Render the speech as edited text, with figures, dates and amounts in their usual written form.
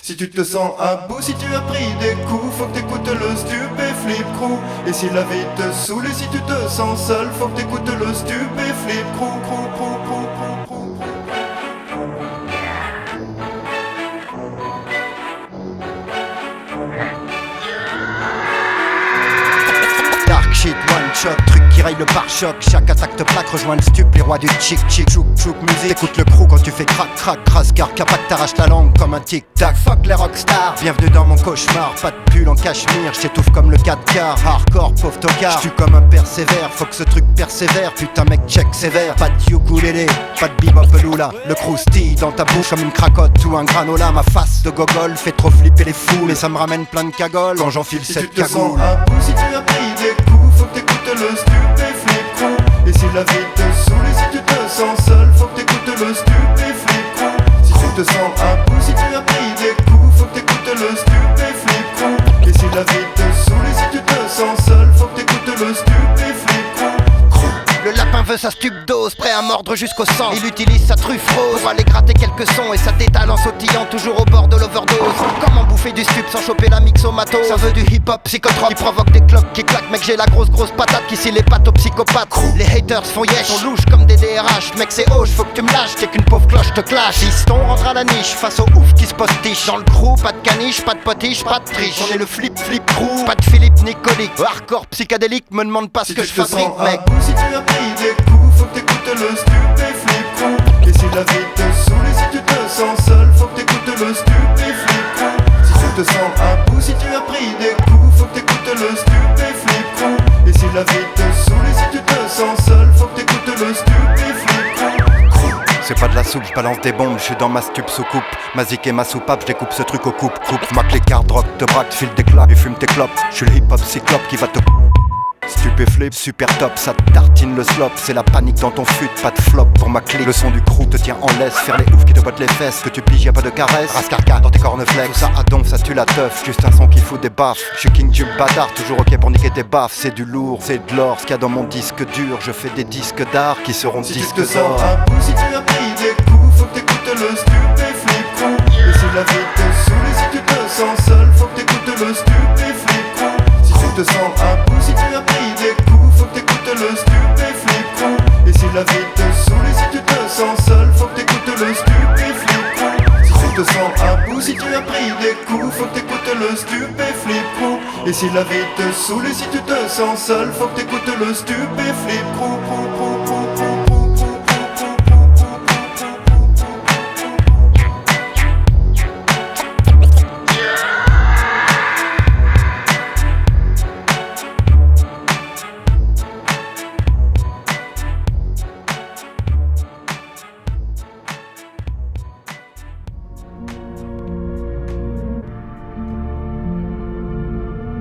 Si tu te sens à bout, si tu as pris des coups, faut que t'écoutes le Stupéflip Crew. Et si la vie te saoule et si tu te sens seul, faut que t'écoutes le Stupéflip Crew. Shit, one shot, truc qui raille le pare-choc. Chaque attaque te plaque, rejoins le stup, les rois du chic chic. Chouk chouk musique, écoute le crew quand tu fais crac crac crasse. Car capac t'arrache la langue comme un tic tac. Fuck les rockstars, bienvenue dans mon cauchemar. Pas de pull en cachemire, j'étouffe comme le 4 quarts. Hardcore, pauvre tocard, j'tue comme un persévère. Faut que ce truc persévère, putain mec check sévère. Pas de ukulélé, pas de bebop lula. Le croustille dans ta bouche comme une cracotte ou un granola. Ma face de gogol fait trop flipper les fous. Mais ça me ramène plein de cagoles quand j'enfile si cette tu te sens cagoule. à bout, si tu as pris des coups, faut que t'écoutes le Stupéflip Crew. Et si la vie te saoule et si tu te sens seul, faut que t'écoutes le Stupéflip Crew. Si tu te sens à bout, si tu as pris des coups, faut que t'écoutes le Stupéflip Crew. Et si la vie te saoule et si tu te sens seul, faut que t'écoutes le Stupéflip Crew. Le lapin veut sa stupdose, prêt à mordre jusqu'au sang. Il utilise sa truffe rose pour aller gratter quelques sons. Et ça t'étale en sautillant, toujours au bord de l'overdose. Comment bouffer du stup sans choper la mixomatose? Ça veut du hip-hop psychotrope qui provoque des cloques qui claquent. Mec, j'ai la grosse patate qui scie les pattes aux psychopathes. Les haters font yesh, on louche comme des DRH. Mec, c'est hoche, faut que tu me lâches, t'es qu'une pauvre cloche te clash. Fiston rentre à la niche, face au ouf qui se postiche. Dans le crew, pas de caniche, pas de potiche, pas de triche. On est le flip crew, pas de Philippe Nicolique. Hardcore psychédélique, me demande pas ce que je fabrique, mec. Si tu as pris des coups, faut que t'écoutes le Stupéflip Crew. Et si la vie te saoule et si tu te sens seul, faut que t'écoutes le Stupéflip Crew. Si tu te sens à bout, si tu as pris des coups, faut que t'écoutes le Stupéflip Crew. Et si la vie te saoule et si tu te sens seul, faut que t'écoutes le Stupéflip Crew. C'est pas de la soupe, je balance des bombes, je suis dans ma stup sous coupe. Ma zik et ma soupape, je découpe ce truc au coupe. Ma clé card rock, te braque, file des claps et fume tes clopes. Je suis le hip hop cyclope qui va te Stupéflip, super top, ça te tartine le slop. C'est la panique dans ton fut, pas de flop pour ma clé. Le son du crew te tient en laisse, faire les oufs qui te bottent les fesses. Que tu piges, y'a pas de caresse, rascarca dans tes corneflex. Tout ça à donf, ça tue la teuf, juste un son qui fout des baffes. J'suis king du bâtard, toujours ok pour niquer tes baffes. C'est du lourd, c'est de l'or, ce qu'il y a dans mon disque dur. Je fais des disques d'art qui seront si disques tu te d'or. sens à bout, si tu as pris des coups, faut que t'écoutes le Stupéflip Crew. Et si la vie te saoule et si tu te sens seul, faut que t'écoutes le Stupéflip Crew. Si tu te sens à bout, si tu as pris des coups, faut que t'écoutes le Stupéflip Crew. Et si la vie te saoule et si tu te sens seul, faut que t'écoutes le Stupéflip Crew. Si tu te sens à bout, si tu as pris des coups, faut que t'écoutes le Stupéflip Crew. Et si la vie te saoule et si tu te sens seul, faut que t'écoutes le Stupéflip Crew.